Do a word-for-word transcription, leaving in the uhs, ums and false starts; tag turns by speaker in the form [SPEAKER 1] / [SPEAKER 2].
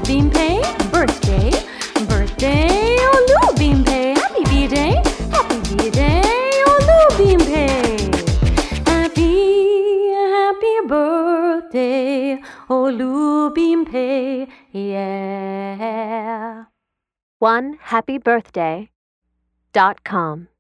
[SPEAKER 1] Beanpay, birthday, birthday, Olu Beanpay. Happy B-Day, happy B-Day, Olu Beanpay. Happy, happy birthday, Olu Beanpay, yeah.
[SPEAKER 2] one happy birthday dot com